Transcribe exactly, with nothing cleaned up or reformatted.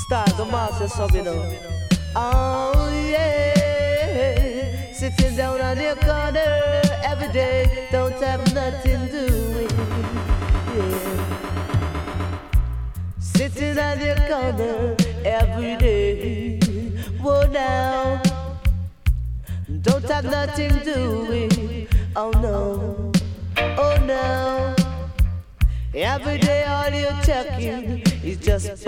Start the master sub, you know. Oh yeah, sitting down on your corner every day, don't have nothing doing. Yeah, sitting on your corner every day. Whoa now, don't have nothing doing. Oh no, oh no. Every day all you're checking is just